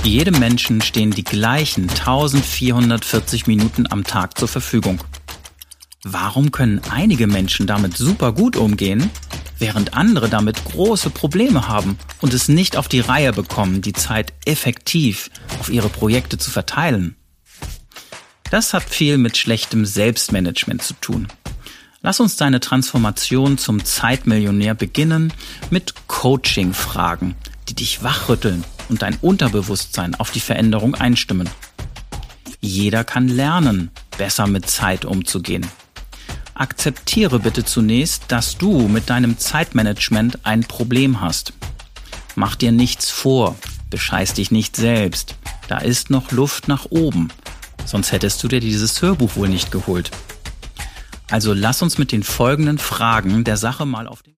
Jedem Menschen stehen die gleichen 1440 Minuten am Tag zur Verfügung. Warum können einige Menschen damit super gut umgehen, während andere damit große Probleme haben und es nicht auf die Reihe bekommen, die Zeit effektiv auf ihre Projekte zu verteilen? Das hat viel mit schlechtem Selbstmanagement zu tun. Lass uns deine Transformation zum Zeitmillionär beginnen mit Coaching-Fragen, die dich wachrütteln und dein Unterbewusstsein auf die Veränderung einstimmen. Jeder kann lernen, besser mit Zeit umzugehen. Akzeptiere bitte zunächst, dass du mit deinem Zeitmanagement ein Problem hast. Mach dir nichts vor, bescheiß dich nicht selbst. Da ist noch Luft nach oben. Sonst hättest du dir dieses Hörbuch wohl nicht geholt. Also lass uns mit den folgenden Fragen der Sache mal auf den